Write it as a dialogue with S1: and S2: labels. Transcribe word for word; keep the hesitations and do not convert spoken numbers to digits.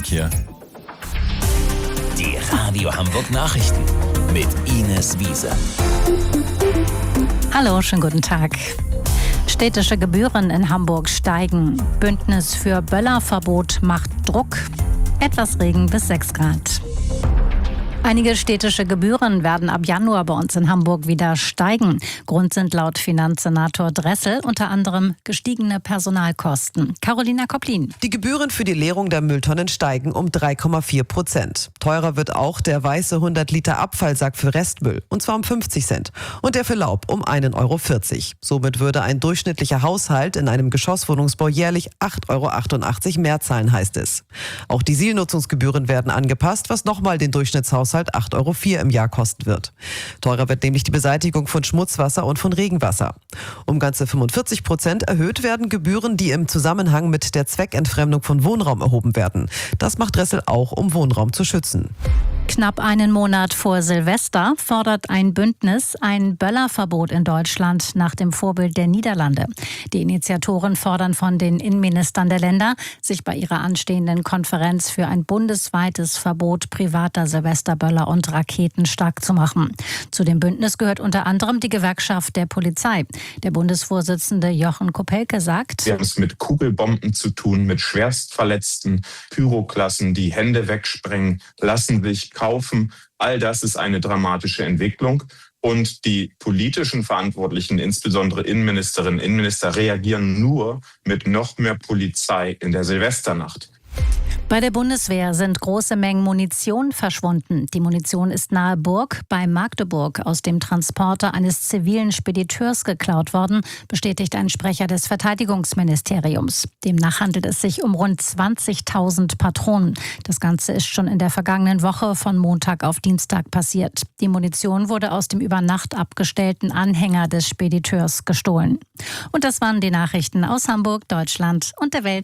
S1: Verkehr.
S2: Die Radio Hamburg Nachrichten mit Ines Wiese.
S3: Hallo, schönen guten Tag. Städtische Gebühren in Hamburg steigen. Bündnis für Böllerverbot macht Druck. Etwas Regen bis sechs Grad. Einige städtische Gebühren werden ab Januar bei uns in Hamburg wieder steigen. Grund sind laut Finanzsenator Dressel unter anderem gestiegene Personalkosten. Carolina Kopplin.
S4: Die Gebühren für die Leerung der Mülltonnen steigen um drei Komma vier Prozent. Teurer wird auch der weiße hundert Liter Abfallsack für Restmüll, und zwar um fünfzig Cent. Und der für Laub um ein Euro vierzig. Somit würde ein durchschnittlicher Haushalt in einem Geschosswohnungsbau jährlich acht Euro achtundachtzig mehr zahlen, heißt es. Auch die Sielnutzungsgebühren werden angepasst, was nochmal den Durchschnittshaushalt acht Euro vier im Jahr kosten wird. Teurer wird nämlich die Beseitigung von Schmutzwasser und von Regenwasser. Um ganze fünfundvierzig Prozent erhöht werden Gebühren, die im Zusammenhang mit der Zweckentfremdung von Wohnraum erhoben werden. Das macht Dressel auch, um Wohnraum zu schützen.
S3: Knapp einen Monat vor Silvester fordert ein Bündnis ein Böllerverbot in Deutschland nach dem Vorbild der Niederlande. Die Initiatoren fordern von den Innenministern der Länder, sich bei ihrer anstehenden Konferenz für ein bundesweites Verbot privater Silvesterböller und Raketen stark zu machen. Zu dem Bündnis gehört unter anderem die Gewerkschaft der Polizei. Der Bundesvorsitzende Jochen Kopelke sagt:
S5: Wir haben es mit Kugelbomben zu tun, mit Schwerstverletzten, Pyroklassen, die Hände wegsprengen, lassen sich kaufen. All das ist eine dramatische Entwicklung. Und die politischen Verantwortlichen, insbesondere Innenministerinnen und Innenminister, reagieren nur mit noch mehr Polizei in der Silvesternacht.
S3: Bei der Bundeswehr sind große Mengen Munition verschwunden. Die Munition ist nahe Burg bei Magdeburg aus dem Transporter eines zivilen Spediteurs geklaut worden, bestätigt ein Sprecher des Verteidigungsministeriums. Demnach handelt es sich um rund zwanzigtausend Patronen. Das Ganze ist schon in der vergangenen Woche von Montag auf Dienstag passiert. Die Munition wurde aus dem über Nacht abgestellten Anhänger des Spediteurs gestohlen. Und das waren die Nachrichten aus Hamburg, Deutschland und der Welt.